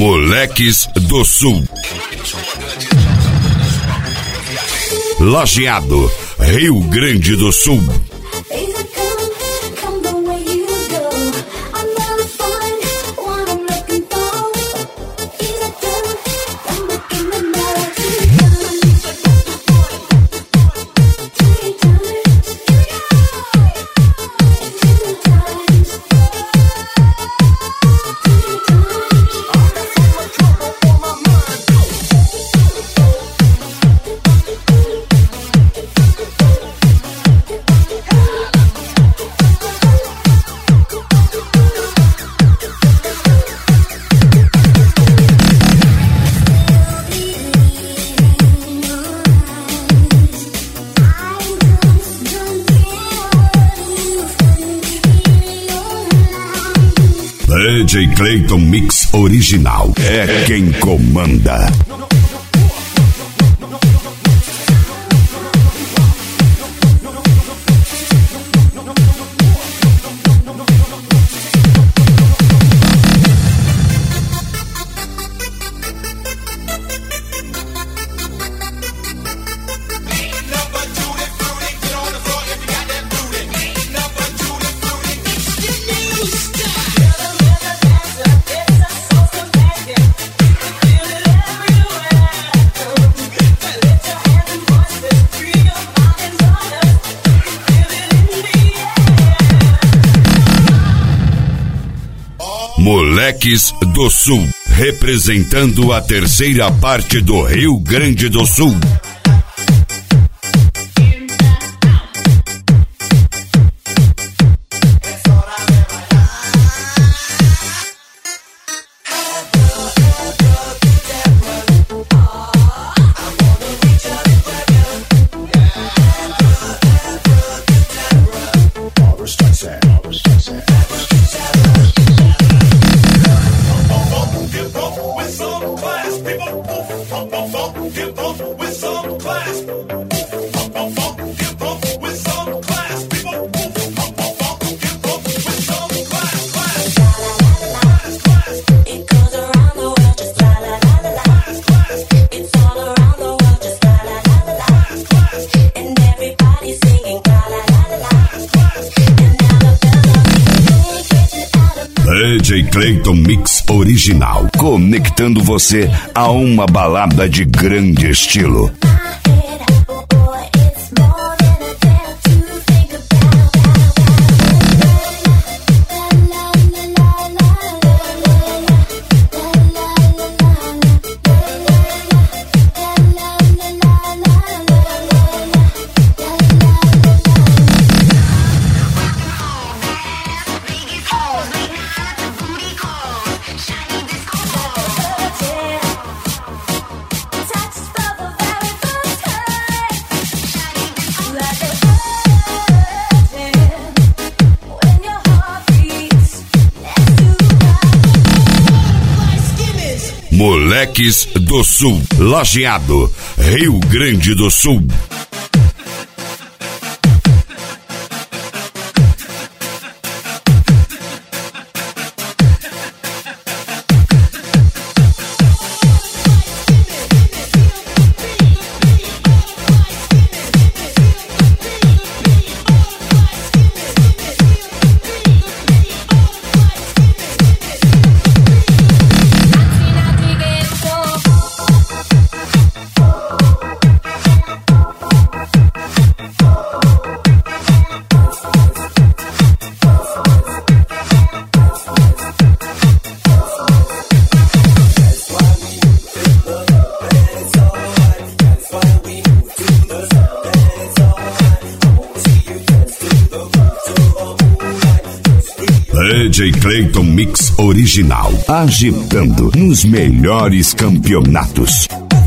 Moleques do Sul. Lajeado, Rio Grande do Sul. DJ Clayton Mix Original é quem comanda. Moleques do Sul, representando a terceira parte do Rio Grande do Sul. DJ Clayton Mix Original, conectando você a uma balada de grande estilo. Moleques do Sul, Lajeado, Rio Grande do Sul. DJ Clayton Mix Original, agitando nos melhores campeonatos.